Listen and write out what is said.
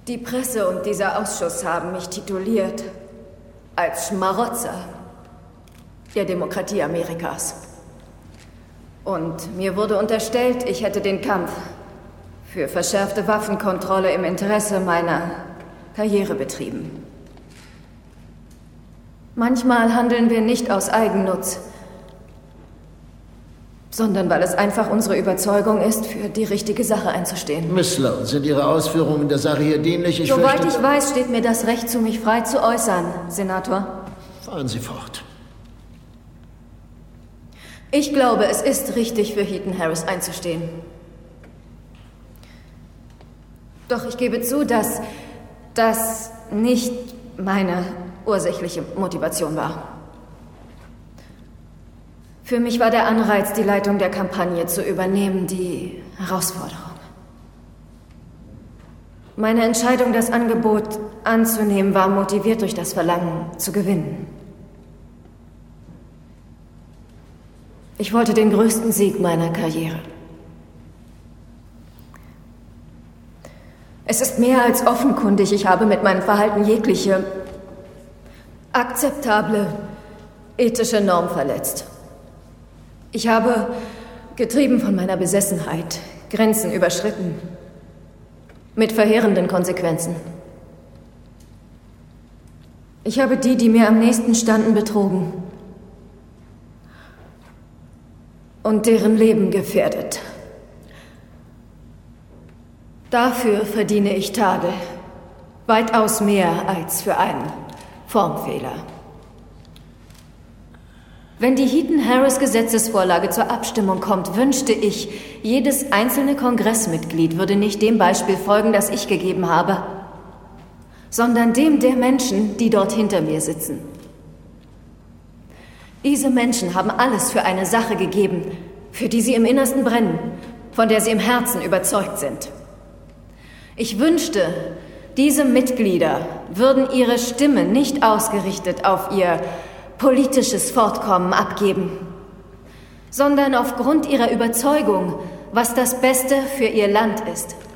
Die Presse und dieser Ausschuss haben mich tituliert als Schmarotzer der Demokratie Amerikas. Und mir wurde unterstellt, ich hätte den Kampf für verschärfte Waffenkontrolle im Interesse meiner Karriere betrieben. Manchmal handeln wir nicht aus Eigennutz, sondern weil es einfach unsere Überzeugung ist, für die richtige Sache einzustehen. Miss Sloan, sind Ihre Ausführungen der Sache hier dienlich? Soweit ich weiß, steht mir das Recht zu, mich frei zu äußern, Senator. Fahren Sie fort. Ich glaube, es ist richtig, für Heaton Harris einzustehen. Doch ich gebe zu, dass das nicht meine ursächliche Motivation war. Für mich war der Anreiz, die Leitung der Kampagne zu übernehmen, die Herausforderung. Meine Entscheidung, das Angebot anzunehmen, war motiviert durch das Verlangen zu gewinnen. Ich wollte den größten Sieg meiner Karriere. Es ist mehr als offenkundig, ich habe mit meinem Verhalten jegliche akzeptable ethische Norm verletzt. Ich habe, getrieben von meiner Besessenheit, Grenzen überschritten. Mit verheerenden Konsequenzen. Ich habe die mir am nächsten standen, betrogen. Und deren Leben gefährdet. Dafür verdiene ich Tadel. Weitaus mehr als für einen Formfehler. Wenn die Heaton-Harris-Gesetzesvorlage zur Abstimmung kommt, wünschte ich, jedes einzelne Kongressmitglied würde nicht dem Beispiel folgen, das ich gegeben habe, sondern dem der Menschen, die dort hinter mir sitzen. Diese Menschen haben alles für eine Sache gegeben, für die sie im Innersten brennen, von der sie im Herzen überzeugt sind. Ich wünschte, diese Mitglieder würden ihre Stimme nicht ausgerichtet auf ihr politisches Fortkommen abgeben, sondern aufgrund ihrer Überzeugung, was das Beste für ihr Land ist.